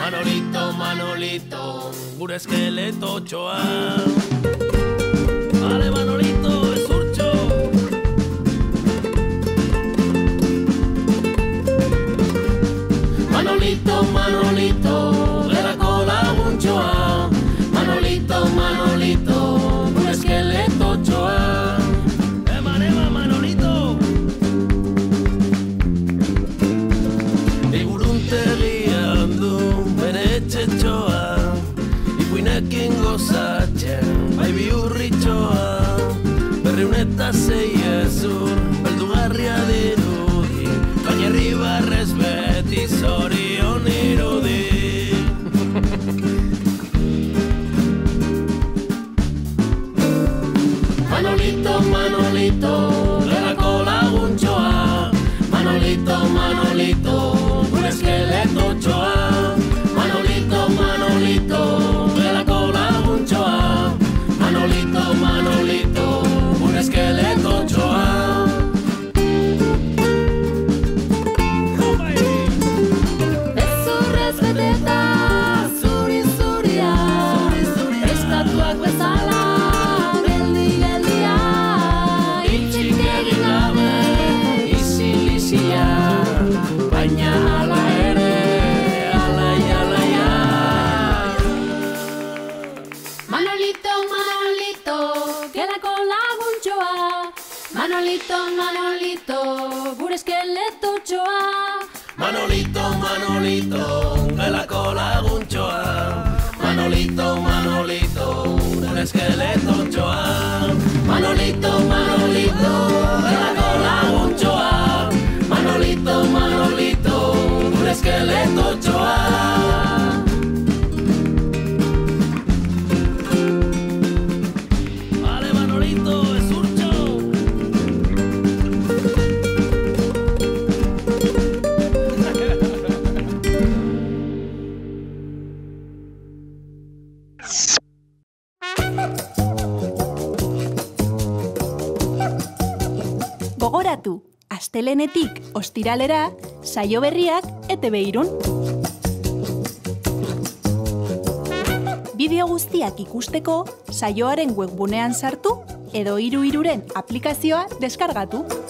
Manolito, Manolito, gure eskeleto txoa. Ale, Manolito, ezurtxo. Manolito, Manolito, gerako laguntxoa. Manolito, Manolito, gure eskeleto txoa. Eman, eman, Manolito. Iguruntegian du bere etxetxoa, ipuinekin gozatzen, bai bihurritxoa. 206 ezur, beldugarria dirudi, Kañerri barrez beti zorion irudi. Manolito, Manolito, gerako laguntxoa. Manolito, Manolito, gure eskeleto txoa. Manolito, Manolito, gerako laguntxoa. Manolito, Manolito, gure eskeleto txoa. Ezurrez beteta, zuri-zuria, estatuak bezala, geldi-geldia, itxik egin gabe, isil-izia, baina ala ere, alai-alaia. Manolito, Manolito, gerako laguntxoa. Manolito, Manolito, gure eskeleto txoa. Manolito, Manolito, gerako laguntxoa. Manolito, Manolito, gure eskeleto txoa. Manolito, Manolito, gerako laguntxoa. Manolito, Manolito, gure eskeleto txoa. Ale, Manolito, ezurtxo. Gogoratu, astelehenetik ostiralera, saio berriak ETB Irun. Bideo guztiak ikusteko, saioaren webgunean sartu edo 33ren aplikazioa deskargatu.